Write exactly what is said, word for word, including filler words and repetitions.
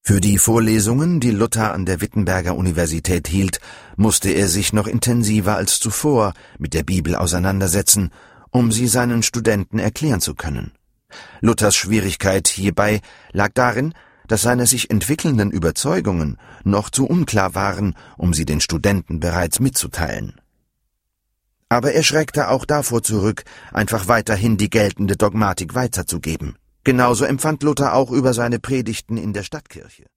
Für die Vorlesungen, die Luther an der Wittenberger Universität hielt, musste er sich noch intensiver als zuvor mit der Bibel auseinandersetzen, um sie seinen Studenten erklären zu können. Luthers Schwierigkeit hierbei lag darin, dass seine sich entwickelnden Überzeugungen noch zu unklar waren, um sie den Studenten bereits mitzuteilen. Aber er schreckte auch davor zurück, einfach weiterhin die geltende Dogmatik weiterzugeben. Genauso empfand Luther auch über seine Predigten in der Stadtkirche.